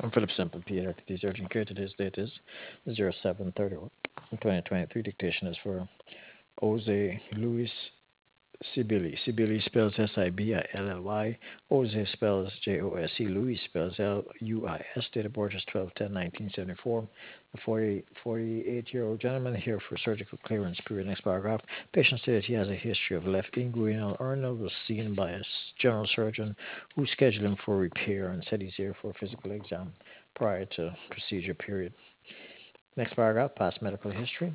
I'm Philip Semple, pediatric teacher. Urgent care. Today's date is 07/31. 2023. Dictation is for Jose Luis Sibilly. Sibilly spells Sibilly. Jose spells Jose. Luis spells Luis. Date of birth is 12/10/1974. A 48-year-old gentleman here for surgical clearance. Period. Next paragraph. Patient stated he has a history of left inguinal hernia. Was seen by a general surgeon who scheduled him for repair and said he's here for a physical exam prior to procedure. Period. Next paragraph. Past medical history.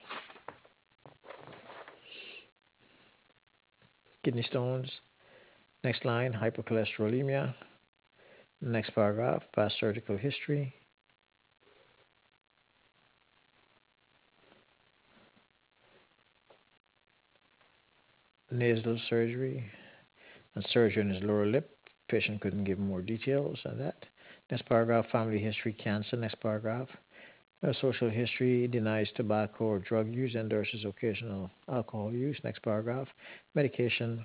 Kidney stones. Next line. Hypercholesterolemia. Next paragraph, past surgical history. Nasal surgery and surgery on his lower lip. Patient couldn't give more details on that. Next paragraph, family history, cancer. Next paragraph, social history, denies tobacco or drug use, endorses occasional alcohol use. Next paragraph, medication,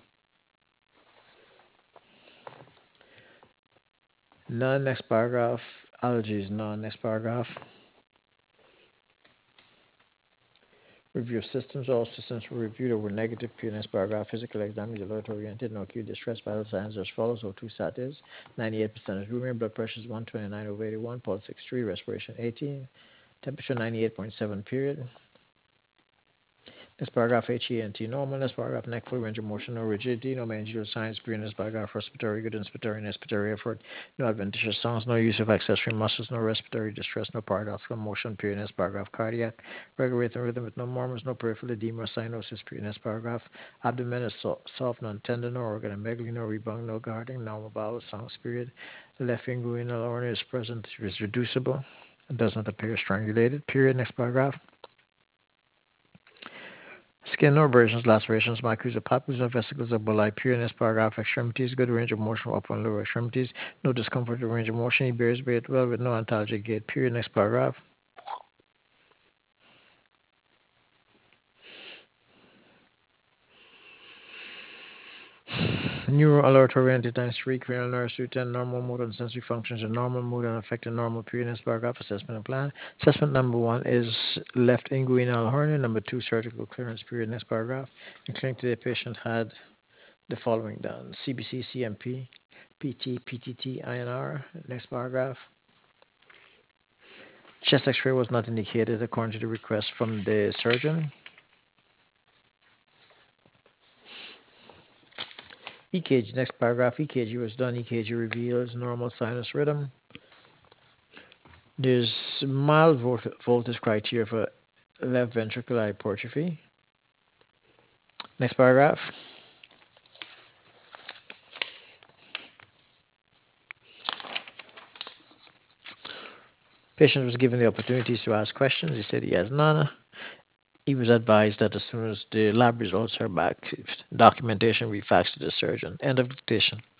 none. Next paragraph, allergies, none. Next paragraph, review of systems. All systems were reviewed or were negative. Next paragraph, physical exam is alert oriented. No acute distress. Vital signs as follows. O2 sat is 98% is room. Blood pressure is 129/81. Pulse 63. Respiration 18. Temperature 98.7. Period. Next paragraph, HENT normal. Next paragraph, neck full range of motion, no rigidity, no managerial signs. Period. Next paragraph, respiratory good, inspiratory, and expiratory effort, no adventitious sounds, no use of accessory muscles, no respiratory distress, no paradoxical motion. Period. Next paragraph, cardiac, regular rhythm with no murmurs, no peripheral edema or cyanosis. Period. Next paragraph, abdomen is soft, non-tender, no organomegaly, no rebound, no guarding, normal bowel sounds. Period. Left inguinal hernia is present, is reducible, and does not appear strangulated. Period. Next paragraph. Skin or abrasions, lacerations, micros, papules, or vesicles of bulli. Period. Next paragraph. Extremities, good range of motion, upper and lower extremities. No discomfort or range of motion. He bears weight well with no antalgic gait. Period. Next paragraph. Neuro alert oriented times 3, cranial nerves 210, normal motor and sensory functions are normal, mood and affected normal. Period. Next paragraph. Assessment and plan. Assessment number 1 is left inguinal hernia. Number 2, surgical clearance. Period. Next paragraph. In clinic today, patient had the following done: CBC, CMP, PT, PTT, INR. Next paragraph. Chest X-ray was not indicated according to the request from the surgeon. EKG, next paragraph. EKG was done. EKG reveals normal sinus rhythm. There's mild voltage criteria for left ventricular hypertrophy. Next paragraph. Patient was given the opportunities to ask questions. He said he has none. He was advised that as soon as the lab results are back, documentation will be faxed to the surgeon. End of dictation.